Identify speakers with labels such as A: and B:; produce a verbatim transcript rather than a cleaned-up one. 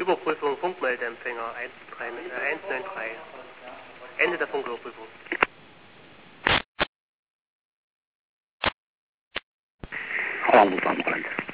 A: Überprüfung Funkmeldeempfänger eins neun drei. Ende der Funküberprüfung.
B: Hallo, Sandbrand.